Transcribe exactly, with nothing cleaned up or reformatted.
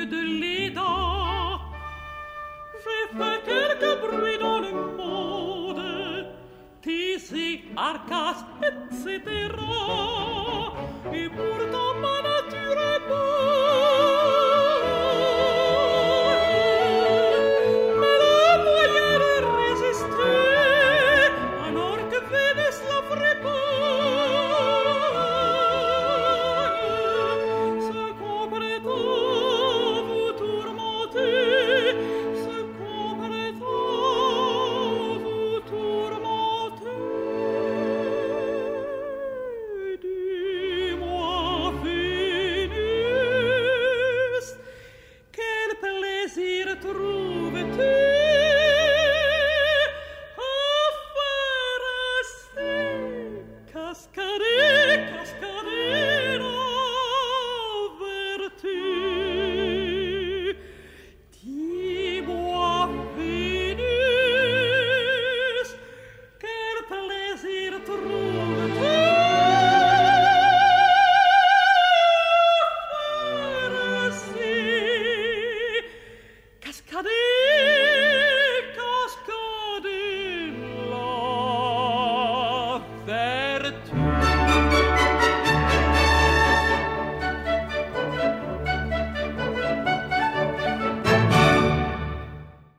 milieu de l'Éda. J'ai fait quelques bruits dans le monde, Thésée, Arcas, et cetera. Et pourtant ma nature est bonne. Mais le moyen de résister, alors que Vénus la ferait ce qu'on prétend vous tourmenter, ce qu'on prétend vous tourmenter. Dis-moi, Vénus, quel plaisir trouves-tu à faire ainsi cascader, cascader la vertu? Dis-moi, Vénus, quel plaisir trouves-tu à faire ainsi cascader, cascader la vertu?